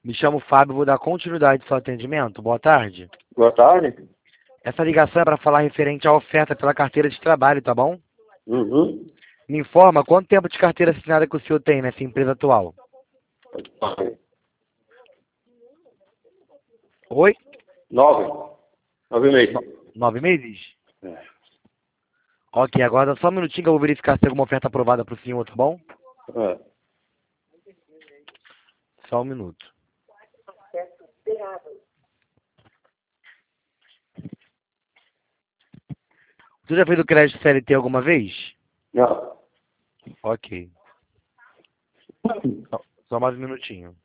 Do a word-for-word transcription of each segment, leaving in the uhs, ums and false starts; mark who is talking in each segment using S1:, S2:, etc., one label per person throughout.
S1: Me chamo Fábio, vou dar continuidade ao seu atendimento. Boa tarde.
S2: Boa tarde.
S1: Essa ligação é para falar referente à oferta pela carteira de trabalho, tá bom?
S2: Uhum.
S1: Me informa quanto tempo de carteira assinada que o senhor tem nessa empresa atual? Oi?
S2: Nove. Nove meses.
S1: Nove meses?
S2: É.
S1: Ok, agora só um minutinho que eu vou verificar se tem alguma oferta aprovada para o senhor, tá bom?
S2: É.
S1: Só um minuto. Você já fez o crédito C L T alguma vez?
S2: Não.
S1: Ok. Só, só mais um minutinho.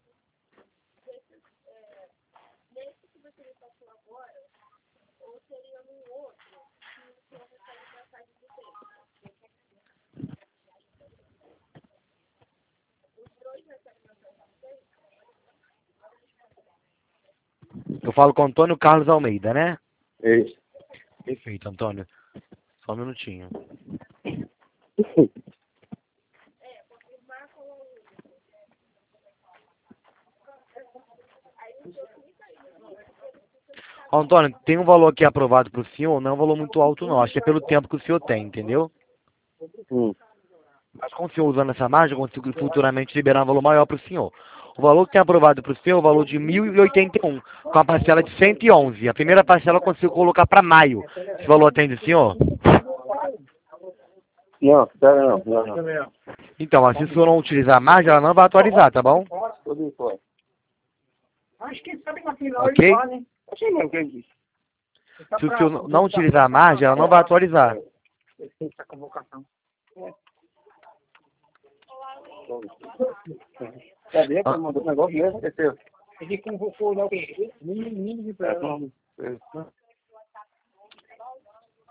S1: Eu falo com Antônio Carlos Almeida, né?
S2: Isso.
S1: Perfeito, Antônio. Só um minutinho. Ó, Antônio, tem um valor aqui aprovado para o senhor, não é um valor muito alto não, acho que é pelo tempo que o senhor tem, entendeu?
S2: Hum.
S1: Mas com o senhor usando essa margem, eu consigo futuramente liberar um valor maior para o senhor. O valor que tem aprovado para o senhor é o valor de mil e oitenta e um, com a parcela de cento e onze. A primeira parcela eu consigo colocar para maio. Esse valor atende o senhor?
S2: Não, pera não. Não, não.
S1: Então, mas se o senhor não utilizar a margem, ela não vai atualizar, tá bom?
S2: Tudo fora.
S3: Acho que sabe que aqui não
S1: Ok?
S3: vai, né?
S2: Achei mesmo que ele disse.
S1: Se o senhor não utilizar a margem, ela não vai atualizar.
S3: Essa convocação.
S2: Cadê que mandou o negócio mesmo? Esqueceu.
S3: Ele convocou lá o quê? Mínimo de
S2: É, vamos.